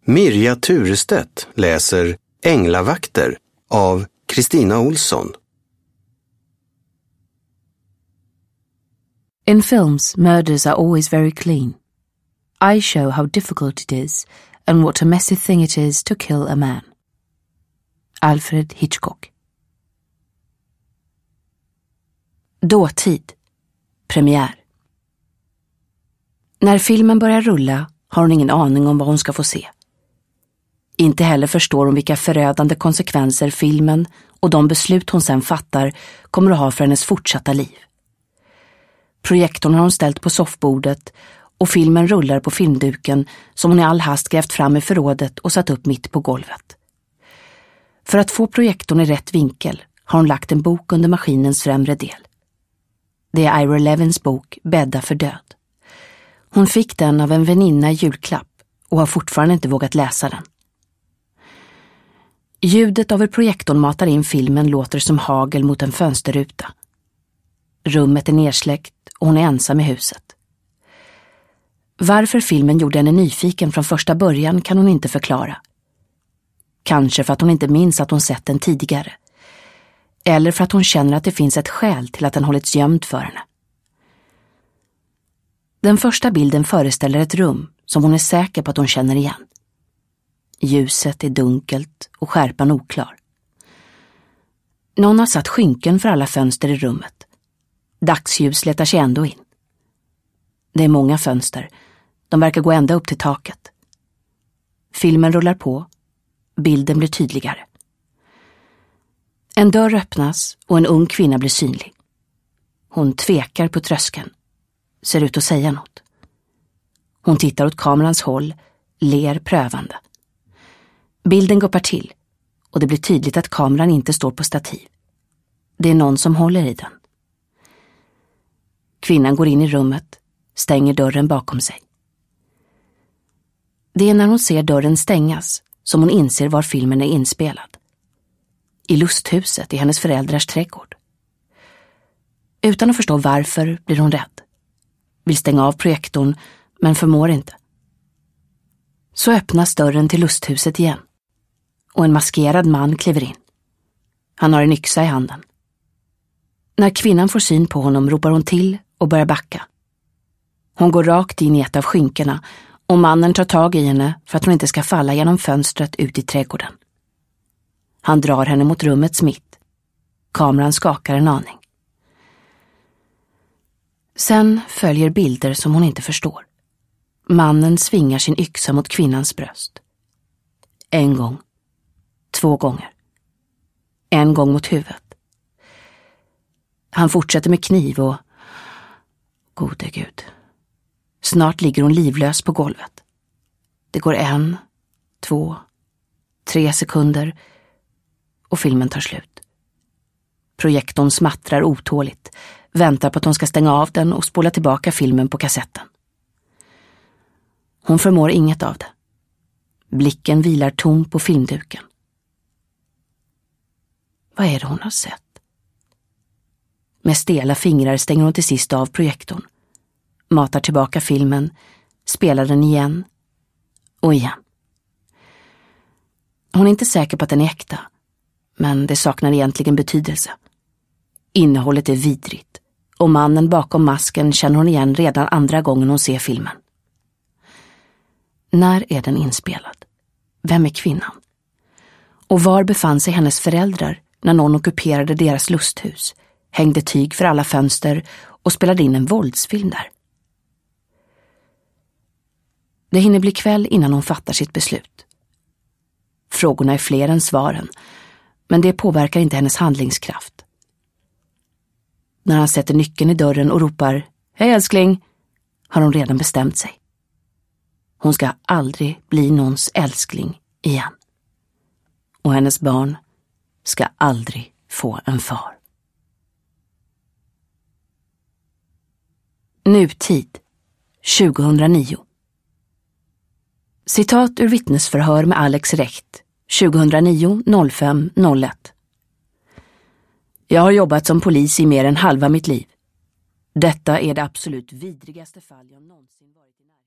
Mirja Turestedt läser Änglavakter av Kristina Olsson. In films, murders are always very clean. I show how difficult it is and what a messy thing it is to kill a man. Alfred Hitchcock. Dåtid. Premiär. När filmen börjar rulla har hon ingen aning om vad hon ska få se. Inte heller förstår hon vilka förödande konsekvenser filmen och de beslut hon sedan fattar kommer att ha för hennes fortsatta liv. Projektorn har hon ställt på soffbordet och filmen rullar på filmduken som hon i all hast grävt fram i förrådet och satt upp mitt på golvet. För att få projektorn i rätt vinkel har hon lagt en bok under maskinens främre del. Det är Ira Levins bok Bädda för död. Hon fick den av en väninna i julklapp och har fortfarande inte vågat läsa den. Ljudet av hur projektorn matar in filmen låter som hagel mot en fönsterruta. Rummet är nersläckt och hon är ensam i huset. Varför filmen gjorde henne nyfiken från första början kan hon inte förklara. Kanske för att hon inte minns att hon sett den tidigare. Eller för att hon känner att det finns ett skäl till att den hållits gömd för henne. Den första bilden föreställer ett rum som hon är säker på att hon känner igen. Ljuset är dunkelt och skärpan oklar. Någon har satt skynken för alla fönster i rummet. Dagsljus letar sig ändå in. Det är många fönster. De verkar gå ända upp till taket. Filmen rullar på. Bilden blir tydligare. En dörr öppnas och en ung kvinna blir synlig. Hon tvekar på tröskeln. Ser ut att säga något. Hon tittar åt kamerans håll, ler prövande. Bilden guppar till och det blir tydligt att kameran inte står på stativ. Det är någon som håller i den. Kvinnan går in i rummet, stänger dörren bakom sig. Det är när hon ser dörren stängas som hon inser var filmen är inspelad. I lusthuset i hennes föräldrars trädgård. Utan att förstå varför blir hon rädd. Vill stänga av projektorn men förmår inte. Så öppnas dörren till lusthuset igen. Och en maskerad man kliver in. Han har en yxa i handen. När kvinnan får syn på honom ropar hon till och börjar backa. Hon går rakt in i ett av skynkerna och mannen tar tag i henne för att hon inte ska falla genom fönstret ut i trädgården. Han drar henne mot rummets mitt. Kameran skakar en aning. Sen följer bilder som hon inte förstår. Mannen svingar sin yxa mot kvinnans bröst. En gång. 2 gånger. En gång mot huvudet. Han fortsätter med kniv och... Gode Gud. Snart ligger hon livlös på golvet. Det går 1, 2, 3 sekunder och filmen tar slut. Projektorn smattrar otåligt, väntar på att hon ska stänga av den och spola tillbaka filmen på kassetten. Hon förmår inget av det. Blicken vilar tom på filmduken. Vad är det hon har sett? Med stela fingrar stänger hon till sist av projektorn. Matar tillbaka filmen, spelar den igen och igen. Hon är inte säker på att den är äkta, men det saknar egentligen betydelse. Innehållet är vidrigt och mannen bakom masken känner hon igen redan andra gången hon ser filmen. När är den inspelad? Vem är kvinnan? Och var befann sig hennes föräldrar när någon ockuperade deras lusthus, hängde tyg för alla fönster och spelade in en våldsfilm där? Det hinner bli kväll innan hon fattar sitt beslut. Frågorna är fler än svaren, men det påverkar inte hennes handlingskraft. När han sätter nyckeln i dörren och ropar "Hej älskling", har hon redan bestämt sig. Hon ska aldrig bli någons älskling igen. Och hennes barn ska aldrig få en far. Nutid, 2009. Citat ur vittnesförhör med Alex Recht, 2009-05-01. Jag har jobbat som polis i mer än halva mitt liv. Detta är det absolut vidrigaste fall jag någonsin varit i närheten.